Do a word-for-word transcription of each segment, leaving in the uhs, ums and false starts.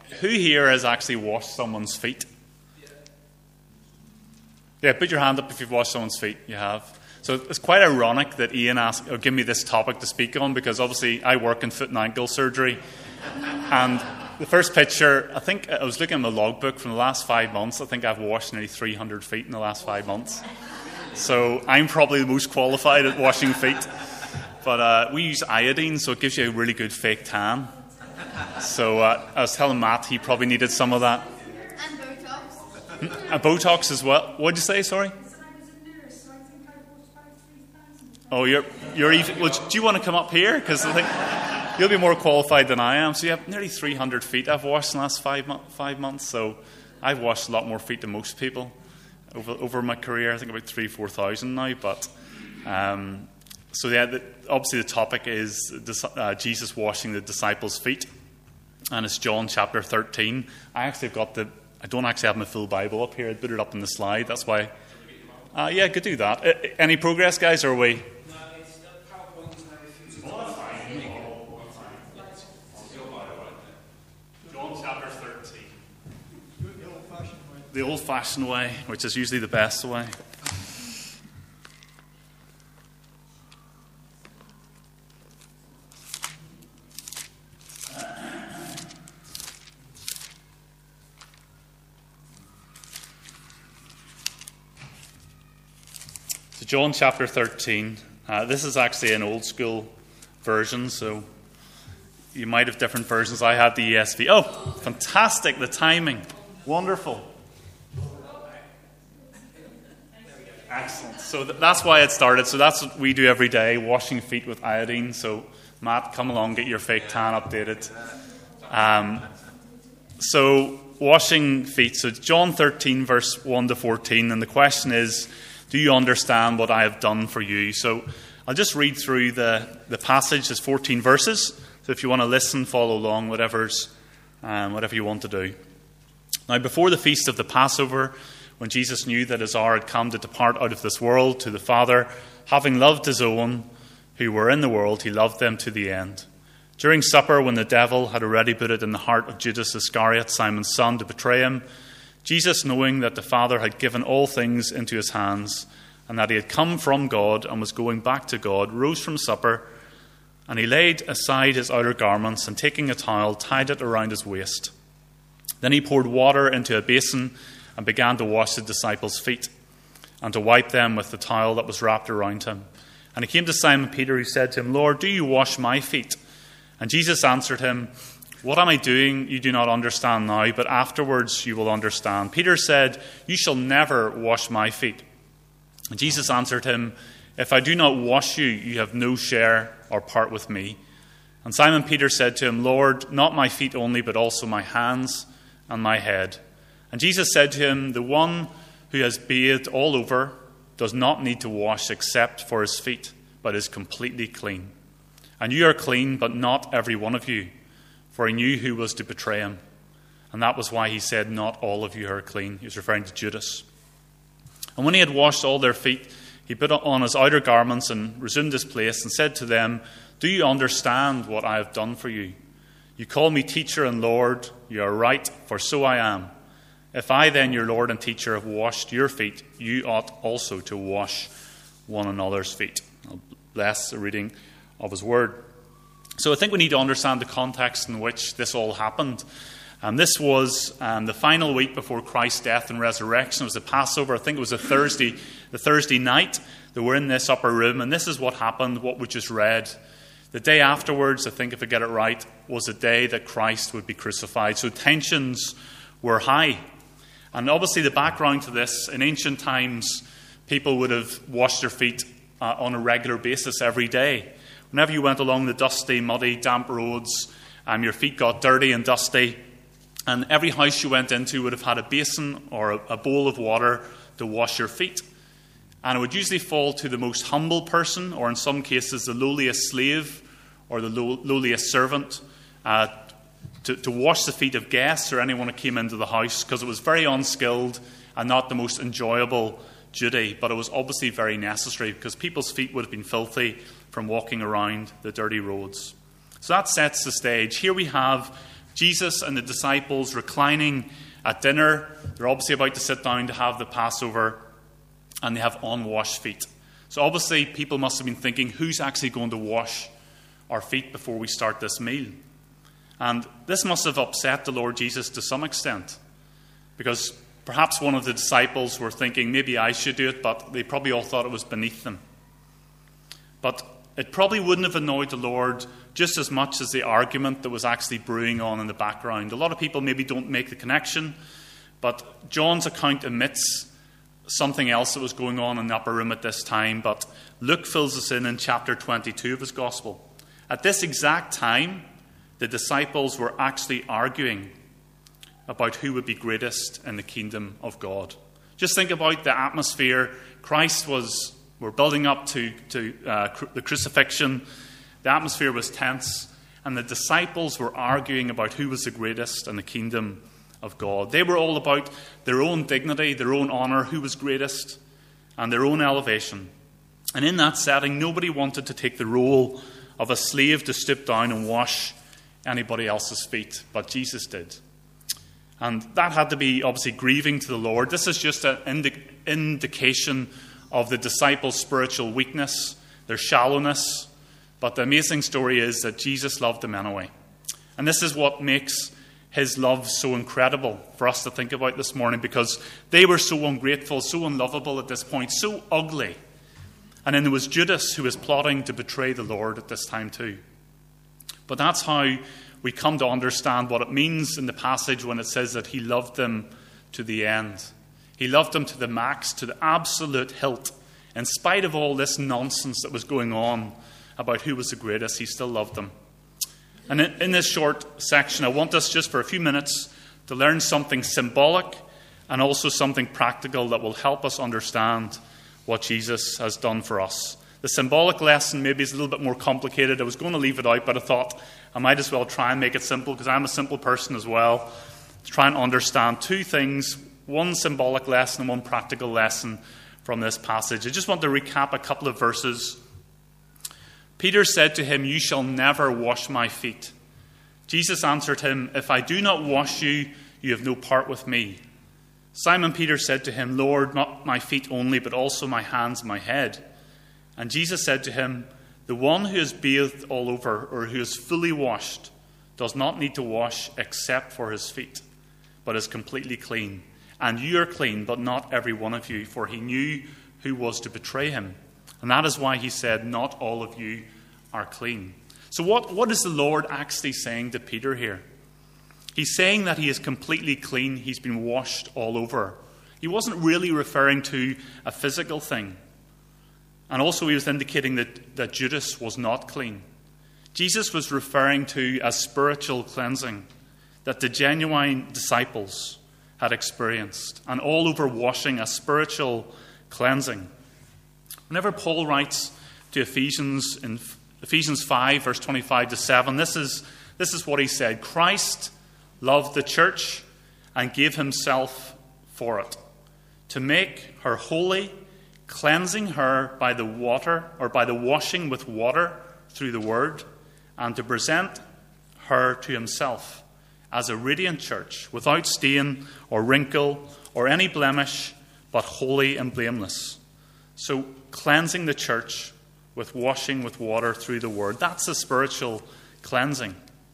who here has actually washed someone's feet? Yeah, put your hand up if you've washed someone's feet. You have. So it's quite ironic that Ian asked, or give me this topic to speak on, because obviously I work in foot and ankle surgery. And the first picture, I think I was looking at my logbook from the last five months. I think I've washed nearly three hundred feet in the last five months. So I'm probably the most qualified at washing feet. But uh, we use iodine, so it gives you a really good fake tan. So uh, I was telling Matt he probably needed some of that. And Botox. A Botox as well. What did you say, sorry? Oh, you're you're even. Well, do you want to come up here? Because I think you'll be more qualified than I am. So you have nearly three hundred feet I've washed in the last five mo- five months. So I've washed a lot more feet than most people over over my career. I think about three four thousand now. But um, so yeah, the, obviously the topic is uh, Jesus washing the disciples' feet, and it's John chapter thirteen. I actually have got the. I don't actually have my full Bible up here. I put it up on the slide. That's why. Uh, yeah, could do that. Uh, any progress, guys, or are we? John chapter thirteen. The old-fashioned way, which is usually the best way. So John chapter thirteen. Uh, this is actually an old school version, so you might have different versions. I had the E S V. Oh, fantastic, the timing. Wonderful. Excellent. So th- that's why it started. So that's what we do every day, washing feet with iodine. So Matt, come along, get your fake tan updated. Um, so washing feet. So John thirteen, verse one to fourteen. And the question is, do you understand what I have done for you? So I'll just read through the, the passage. There's fourteen verses. So if you want to listen, follow along, whatever's, um, whatever you want to do. Now, before the feast of the Passover, when Jesus knew that his hour had come to depart out of this world to the Father, having loved his own who were in the world, he loved them to the end. During supper, when the devil had already put it in the heart of Judas Iscariot, Simon's son, to betray him, Jesus, knowing that the Father had given all things into his hands, and that he had come from God and was going back to God, rose from supper, and he laid aside his outer garments, and taking a towel, tied it around his waist. Then he poured water into a basin and began to wash the disciples' feet, and to wipe them with the towel that was wrapped around him. And he came to Simon Peter, who said to him, Lord, do you wash my feet? And Jesus answered him, what am I doing? You do not understand now, but afterwards you will understand. Peter said, you shall never wash my feet. And Jesus answered him, if I do not wash you, you have no share or part with me. And Simon Peter said to him, Lord, not my feet only, but also my hands and my head. And Jesus said to him, the one who has bathed all over does not need to wash except for his feet, but is completely clean. And you are clean, but not every one of you. For he knew who was to betray him. And that was why he said, not all of you are clean. He was referring to Judas. And when he had washed all their feet, he put on his outer garments and resumed his place and said to them, do you understand what I have done for you? You call me teacher and Lord. You are right, for so I am. If I then, your Lord and teacher, have washed your feet, you ought also to wash one another's feet. I'll bless the reading of his word. So I think we need to understand the context in which this all happened. Um, this was um, the final week before Christ's death and resurrection. It was the Passover. I think it was a Thursday, the Thursday night. They were in this upper room, and this is what happened, what we just read. The day afterwards, I think if I get it right, was the day that Christ would be crucified. So tensions were high. And obviously the background to this, in ancient times, people would have washed their feet uh, on a regular basis every day. Whenever you went along the dusty, muddy, damp roads, um, your feet got dirty and dusty, and every house you went into would have had a basin or a, a bowl of water to wash your feet. And it would usually fall to the most humble person, or in some cases the lowliest slave or the low, lowliest servant, uh, to, to wash the feet of guests or anyone who came into the house, because it was very unskilled and not the most enjoyable duty, but it was obviously very necessary because people's feet would have been filthy from walking around the dirty roads. So that sets the stage. Here we have Jesus and the disciples reclining at dinner. They're obviously about to sit down to have the Passover, and they have unwashed feet. So obviously people must have been thinking, who's actually going to wash our feet before we start this meal? And this must have upset the Lord Jesus to some extent, because perhaps one of the disciples were thinking, maybe I should do it, but they probably all thought it was beneath them. But it probably wouldn't have annoyed the Lord just as much as the argument that was actually brewing on in the background. A lot of people maybe don't make the connection, but John's account omits something else that was going on in the upper room at this time. But Luke fills us in in chapter twenty-two of his gospel. At this exact time, the disciples were actually arguing about who would be greatest in the kingdom of God. Just think about the atmosphere. Christ was, we're building up to, to uh, cru- the crucifixion. The atmosphere was tense, and the disciples were arguing about who was the greatest in the kingdom of God. They were all about their own dignity, their own honor, who was greatest, and their own elevation. And in that setting, nobody wanted to take the role of a slave to stoop down and wash anybody else's feet, but Jesus did. And that had to be obviously grieving to the Lord. This is just an indi- indication of the disciples' spiritual weakness, their shallowness. But the amazing story is that Jesus loved them anyway. And this is what makes his love so incredible for us to think about this morning, because they were so ungrateful, so unlovable at this point, so ugly. And then there was Judas, who was plotting to betray the Lord at this time too. But that's how we come to understand what it means in the passage when it says that he loved them to the end. He loved them to the max, to the absolute hilt. In spite of all this nonsense that was going on about who was the greatest, he still loved them. And in this short section, I want us just for a few minutes to learn something symbolic and also something practical that will help us understand what Jesus has done for us. The symbolic lesson maybe is a little bit more complicated. I was going to leave it out, but I thought I might as well try and make it simple, because I'm a simple person as well, to try and understand two things, one symbolic lesson and one practical lesson from this passage. I just want to recap a couple of verses. Peter said to him, "You shall never wash my feet." Jesus answered him, "If I do not wash you, you have no part with me." Simon Peter said to him, "Lord, not my feet only, but also my hands and my head." And Jesus said to him, "The one who is bathed all over, or who is fully washed, does not need to wash except for his feet, but is completely clean. And you are clean, but not every one of you." For he knew who was to betray him. And that is why he said, "Not all of you are clean." So what, what is the Lord actually saying to Peter here? He's saying that he is completely clean. He's been washed all over. He wasn't really referring to a physical thing. And also he was indicating that, that Judas was not clean. Jesus was referring to a spiritual cleansing that the genuine disciples had experienced. An all-over washing, a spiritual cleansing. Whenever Paul writes to Ephesians in Ephesians five, verse twenty-five to seven, this is, this is what he said. "Christ loved the church and gave himself for it, to make her holy, cleansing her by the water, or by the washing with water through the word, and to present her to himself as a radiant church, without stain or wrinkle or any blemish, but holy and blameless." So cleansing the church with washing with water through the word. That's a spiritual cleansing.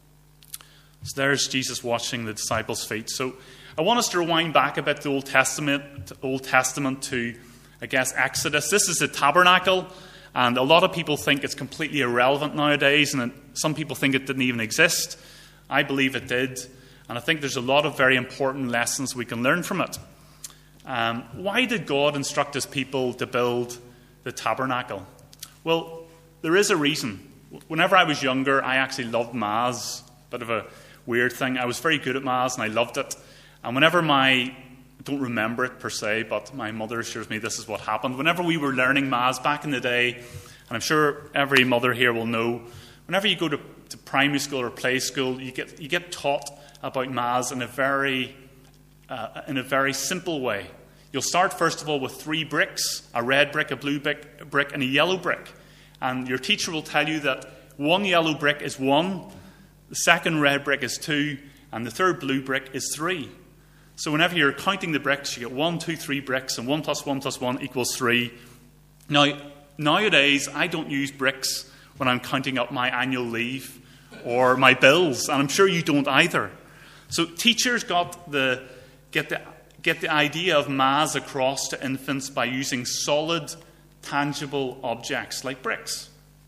So there's Jesus washing the disciples' feet. So I want us to rewind back a bit to the Old Testament, Old Testament to, I guess, Exodus. This is the tabernacle, and a lot of people think it's completely irrelevant nowadays, and some people think it didn't even exist. I believe it did, and I think there's a lot of very important lessons we can learn from it. Um, why did God instruct his people to build the tabernacle? Well, there is a reason. Whenever I was younger, I actually loved Mass. Bit of a weird thing. I was very good at Mass, and I loved it. And whenever my, I don't remember it per se, but my mother assures me this is what happened. Whenever we were learning Mass back in the day, and I'm sure every mother here will know, whenever you go to, to primary school or play school, you get you get taught about Mass in a very uh, in a very simple way. You'll start, first of all, with three bricks, a red brick, a blue brick, brick, and a yellow brick. And your teacher will tell you that one yellow brick is one, the second red brick is two, And the third blue brick is three. So whenever you're counting the bricks, you get one, two, three bricks, and one plus one plus one equals three. Now, nowadays, I don't use bricks when I'm counting up my annual leave or my bills, and I'm sure you don't either. So teachers got the get the get the idea of maths across to infants by using solid, tangible objects like bricks.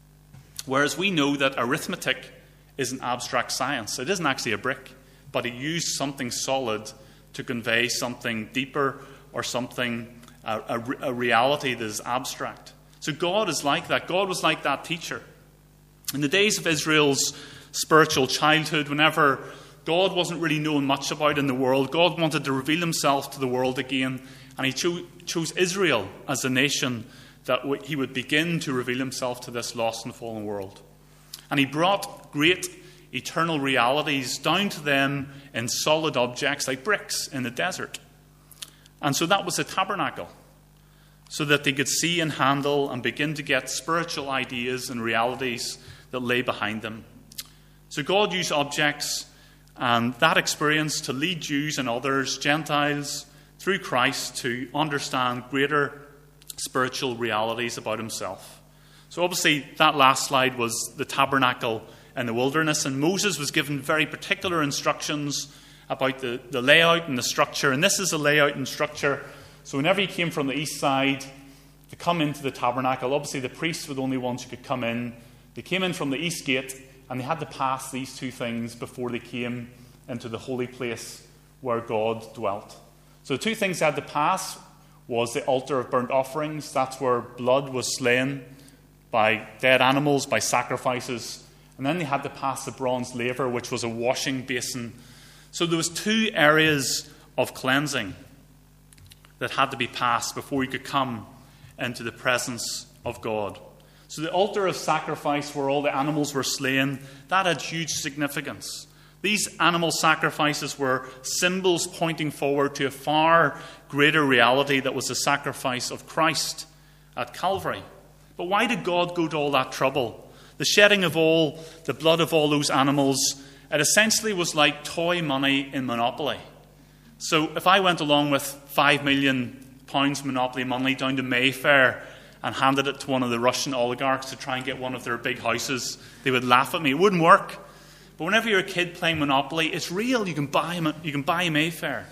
Whereas we know that arithmetic is an abstract science. It isn't actually a brick, but it used something solid to convey something deeper or something, a, a, a reality that is abstract. So God is like that. God was like that teacher. In the days of Israel's spiritual childhood, whenever God wasn't really known much about in the world, God wanted to reveal himself to the world again, and he cho- chose Israel as a nation that w- he would begin to reveal himself to this lost and fallen world. And he brought great eternal realities down to them in solid objects like bricks in the desert. And so that was the tabernacle, so that they could see and handle and begin to get spiritual ideas and realities that lay behind them. So God used objects and that experience to lead Jews and others, Gentiles, through Christ to understand greater spiritual realities about himself. So obviously that last slide was the tabernacle in the wilderness, and Moses was given very particular instructions about the, the layout and the structure. And this is the layout and structure. So whenever he came from the east side to come into the tabernacle, obviously the priests were the only ones who could come in. They came in from the east gate, and they had to pass these two things before they came into the holy place where God dwelt. So the two things they had to pass was the altar of burnt offerings. That's where blood was slain by dead animals, by sacrifices. And then they had to pass the bronze laver, which was a washing basin. So there was two areas of cleansing that had to be passed before you could come into the presence of God. So the altar of sacrifice, where all the animals were slain, that had huge significance. These animal sacrifices were symbols pointing forward to a far greater reality that was the sacrifice of Christ at Calvary. But why did God go to all that trouble? The shedding of all the blood of all those animals, it essentially was like toy money in Monopoly. So if I went along with five million pounds Monopoly money down to Mayfair and handed it to one of the Russian oligarchs to try and get one of their big houses, they would laugh at me. It wouldn't work. But whenever you're a kid playing Monopoly, it's real. You can buy, you can buy Mayfair.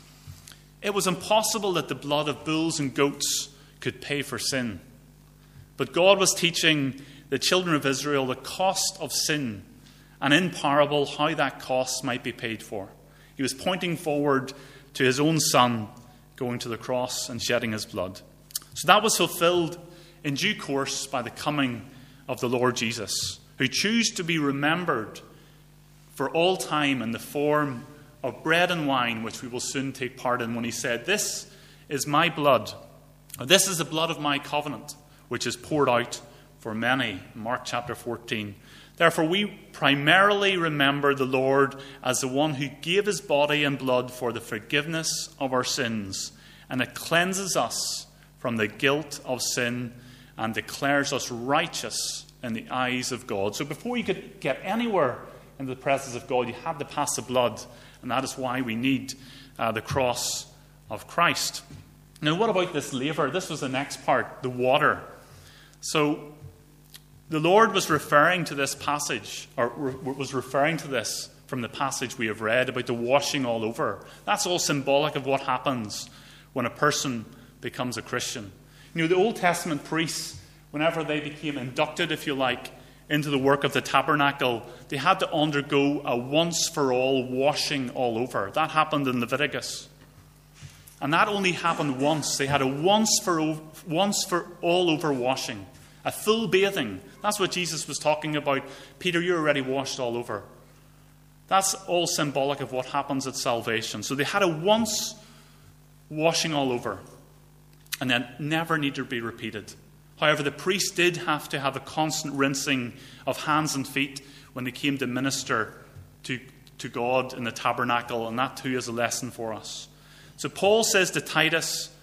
It was impossible that the blood of bulls and goats could pay for sin. But God was teaching the children of Israel the cost of sin, and in parable how that cost might be paid for. He was pointing forward to his own son going to the cross and shedding his blood. So that was fulfilled in due course by the coming of the Lord Jesus, who chose to be remembered for all time in the form of bread and wine, which we will soon take part in, when he said, "This is my blood, or this is the blood of my covenant, which is poured out for many." Mark chapter fourteen. Therefore, we primarily remember the Lord as the one who gave his body and blood for the forgiveness of our sins, and it cleanses us from the guilt of sin and declares us righteous in the eyes of God. So before you could get anywhere in the presence of God, you had to pass the blood, and that is why we need uh, the cross of Christ. Now, what about this laver? This was the next part, the water. So the Lord was referring to this passage, or re- was referring to this from the passage we have read about the washing all over. That's all symbolic of what happens when a person becomes a Christian. You know, the Old Testament priests, whenever they became inducted, if you like, into the work of the tabernacle, they had to undergo a once-for-all washing all over. That happened in Leviticus. And that only happened once. They had a once for once for all over washing, a full bathing. That's what Jesus was talking about. Peter, you're already washed all over. That's all symbolic of what happens at salvation. So they had a once washing all over, and that never needed to be repeated. However, the priest did have to have a constant rinsing of hands and feet when they came to minister to, to God in the tabernacle, and that too is a lesson for us. So Paul says to Titus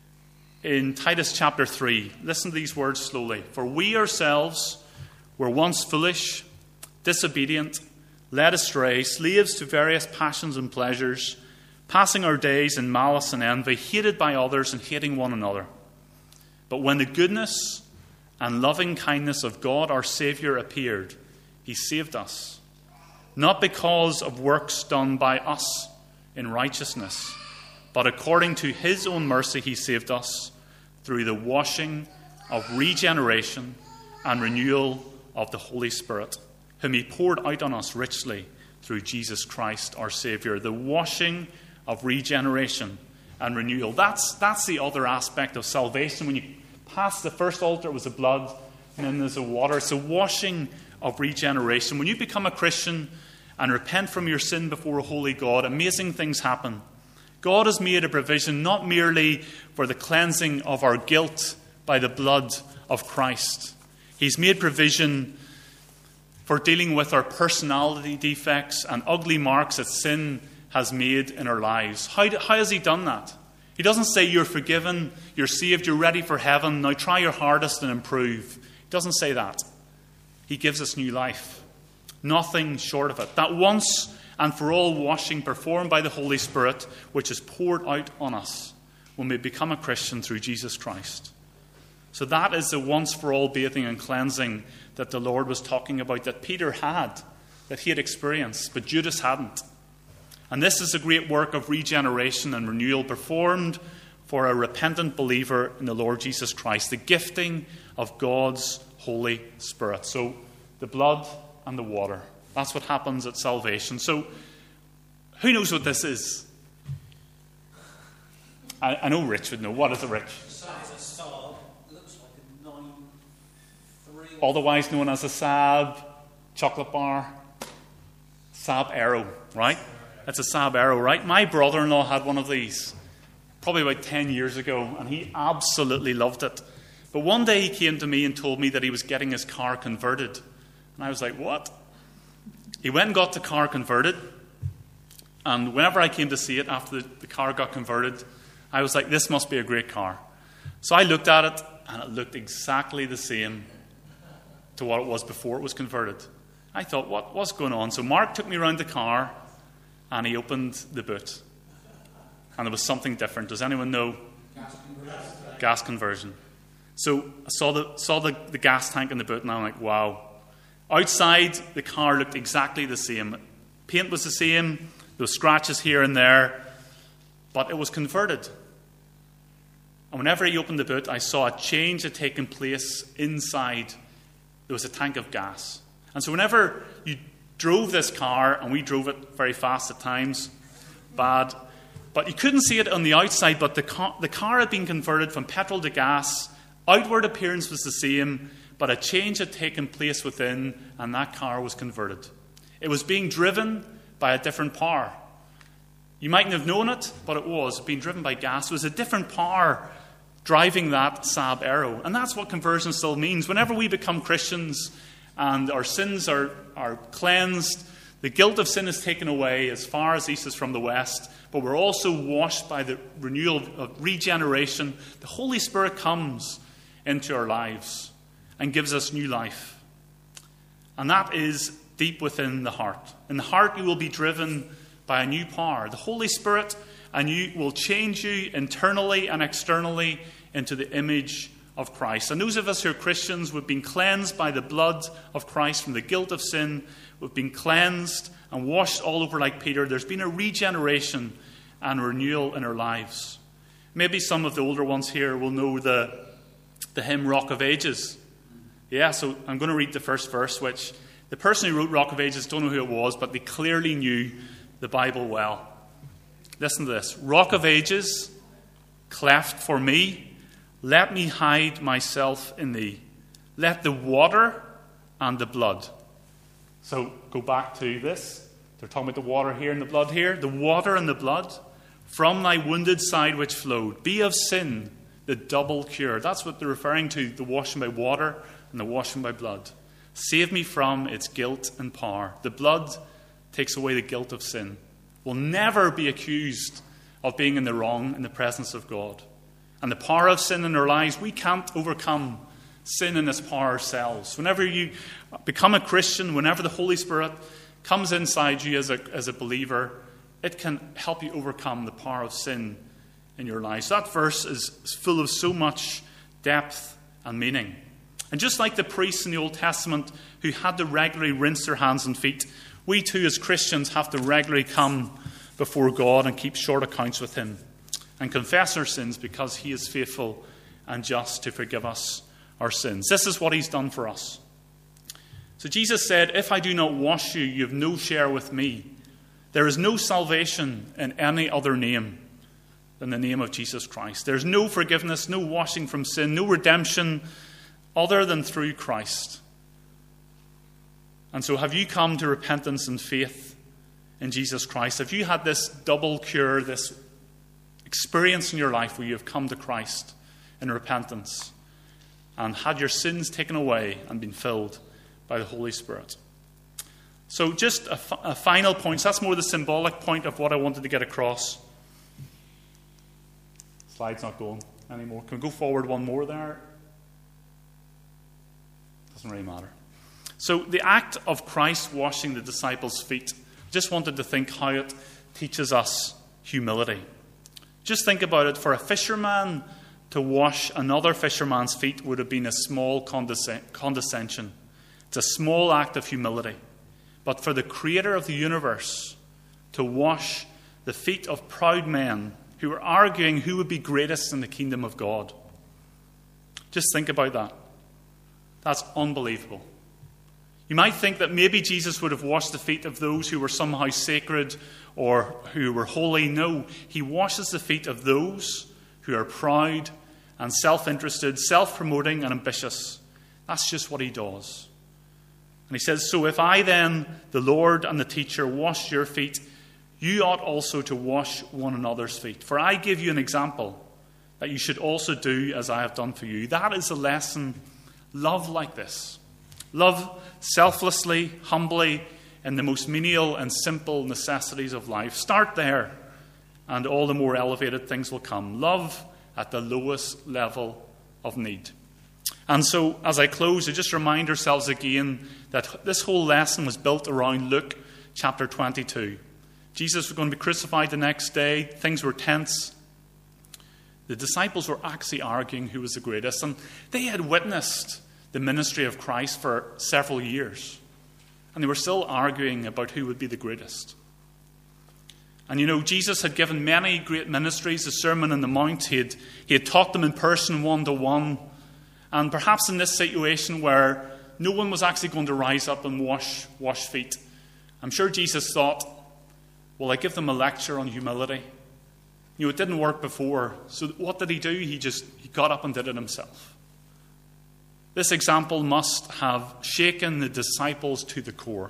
in Titus chapter three, listen to these words slowly. "For we ourselves were once foolish, disobedient, led astray, slaves to various passions and pleasures, passing our days in malice and envy, hated by others and hating one another. But when the goodness and loving kindness of God our Saviour appeared, he saved us, not because of works done by us in righteousness, but according to his own mercy he saved us through the washing of regeneration and renewal of the Holy Spirit, whom he poured out on us richly through Jesus Christ our Saviour. The washing of regeneration and renewal. That's, that's the other aspect of salvation. When you pass the first altar, it was the blood, and then there's the water. It's a washing of regeneration. When you become a Christian and repent from your sin before a holy God, amazing things happen. God has made a provision not merely for the cleansing of our guilt by the blood of Christ. He's made provision for dealing with our personality defects and ugly marks that sin has made in our lives. How, how has he done that? He doesn't say you're forgiven, you're saved, you're ready for heaven, now try your hardest and improve. He doesn't say that. He gives us new life. Nothing short of it. That once and for all washing performed by the Holy Spirit, which is poured out on us when we become a Christian through Jesus Christ. So that is the once for all bathing and cleansing that the Lord was talking about, that Peter had, that he had experienced, but Judas hadn't. And this is a great work of regeneration and renewal performed for a repentant believer in the Lord Jesus Christ, the gifting of God's Holy Spirit. So the blood and the water. That's what happens at salvation. So who knows what this is? I, I know Rich would know. What is it, Rich? The size of Saab. Looks like a nine three. Otherwise known as a Saab chocolate bar. Saab Aero, right? It's a Saab Aero, right? My brother-in-law had one of these probably about ten years ago, and he absolutely loved it. But one day he came to me and told me that he was getting his car converted. And I was like, what? He went and got the car converted. And whenever I came to see it after the, the car got converted, I was like, this must be a great car. So I looked at it, and it looked exactly the same to what it was before it was converted. I thought, what, what's going on? So Mark took me around the car, and he opened the boot. And there was something different. Does anyone know? Gas conversion. Gas conversion. So I saw the saw the, the gas tank in the boot, and I'm like, wow. Outside, the car looked exactly the same. Paint was the same. There were scratches here and there. But it was converted. And whenever he opened the boot, I saw a change had taken place inside. There was a tank of gas. And so whenever you drove this car, and we drove it very fast at times, bad, but you couldn't see it on the outside, but the car, the car had been converted from petrol to gas. Outward appearance was the same, but a change had taken place within, and that car was converted. It was being driven by a different power. You mightn't have known it, but it was being driven by gas. It was a different power driving that Saab Aero. And that's what conversion still means. Whenever we become Christians and our sins are, are cleansed, the guilt of sin is taken away as far as east is from the west, but we're also washed by the renewal of regeneration. The Holy Spirit comes into our lives and gives us new life. And that is deep within the heart. In the heart, you will be driven by a new power, the Holy Spirit, and you will change you internally and externally into the image of Christ. And those of us who are Christians, we've been cleansed by the blood of Christ from the guilt of sin. We've been cleansed and washed all over like Peter. There's been a regeneration and renewal in our lives. Maybe some of the older ones here will know the, the hymn Rock of Ages. Yeah, so I'm going to read the first verse, which the person who wrote Rock of Ages, don't know who it was, but they clearly knew the Bible well. Listen to this. Rock of Ages, cleft for me, let me hide myself in thee. Let the water and the blood. So go back to this. They're talking about the water here and the blood here. The water and the blood from thy wounded side which flowed. Be of sin the double cure. That's what they're referring to, the washing by water and the washing by blood. Save me from its guilt and power. The blood takes away the guilt of sin. We'll never be accused of being in the wrong in the presence of God. And the power of sin in our lives, we can't overcome sin and its power ourselves. Whenever you become a Christian, whenever the Holy Spirit comes inside you as a, as a believer, it can help you overcome the power of sin in your lives. That verse is full of so much depth and meaning. And just like the priests in the Old Testament who had to regularly rinse their hands and feet, we too as Christians have to regularly come before God and keep short accounts with him and confess our sins, because he is faithful and just to forgive us our sins. This is what he's done for us. So Jesus said, if I do not wash you, you have no share with me. There is no salvation in any other name than the name of Jesus Christ. There's no forgiveness, no washing from sin, no redemption other than through Christ. And so have you come to repentance and faith in Jesus Christ? Have you had this double cure, this experience in your life where you have come to Christ in repentance and had your sins taken away and been filled by the Holy Spirit? So just a, f- a final point. So that's more the symbolic point of what I wanted to get across. Slide's not going anymore. Can we go forward one more there? Doesn't really matter. So the act of Christ washing the disciples' feet, just wanted to think how it teaches us humility. Just think about it. For a fisherman to wash another fisherman's feet would have been a small condesc- condescension. It's a small act of humility. But for the creator of the universe to wash the feet of proud men who were arguing who would be greatest in the kingdom of God, just think about that. That's unbelievable. You might think that maybe Jesus would have washed the feet of those who were somehow sacred or who were holy. No, he washes the feet of those who are proud and self-interested, self-promoting and ambitious. That's just what he does. And he says, so if I then, the Lord and the teacher, wash your feet, you ought also to wash one another's feet. For I give you an example that you should also do as I have done for you. That is a lesson. Love like this. Love selflessly, humbly, in the most menial and simple necessities of life. Start there, and all the more elevated things will come. Love at the lowest level of need. And so, as I close, to just remind ourselves again that this whole lesson was built around Luke chapter twenty-two. Jesus was going to be crucified the next day. Things were tense. The disciples were actually arguing who was the greatest, and they had witnessed the ministry of Christ for several years. And they were still arguing about who would be the greatest. And you know, Jesus had given many great ministries, the Sermon on the Mount. He had, he had taught them in person, one-to-one. And perhaps in this situation where no one was actually going to rise up and wash, wash feet, I'm sure Jesus thought, will I give them a lecture on humility? You know, it didn't work before. So what did he do? He just he got up and did it himself. This example must have shaken the disciples to the core.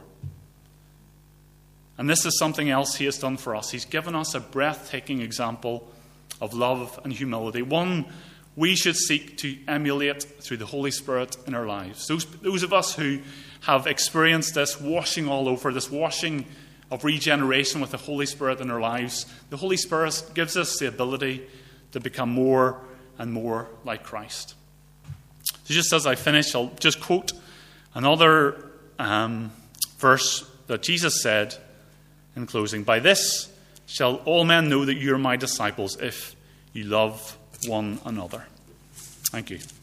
And this is something else he has done for us. He's given us a breathtaking example of love and humility, one we should seek to emulate through the Holy Spirit in our lives. Those, those of us who have experienced this washing all over, this washing of regeneration with the Holy Spirit in our lives, the Holy Spirit gives us the ability to become more and more like Christ. So just as I finish, I'll just quote another um, verse that Jesus said in closing. By this shall all men know that you are my disciples, if you love one another. Thank you.